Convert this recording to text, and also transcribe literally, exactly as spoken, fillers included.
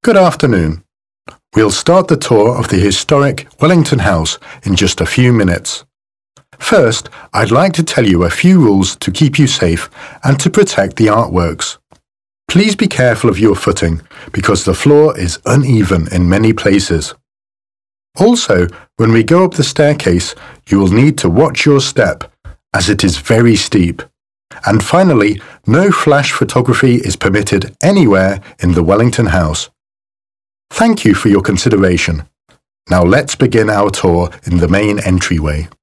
Good afternoon. We'll start the tour of the historic Wellington House in just a few minutes. First, I'd like to tell you a few rules to keep you safe and to protect the artworks. Please be careful of your footing because the floor is uneven in many places. Also, when we go up the staircase, you will need to watch your step as it is very steep. And finally, no flash photography is permitted anywhere in the Wellington House. Thank you for your consideration. Now let's begin our tour in the main entryway.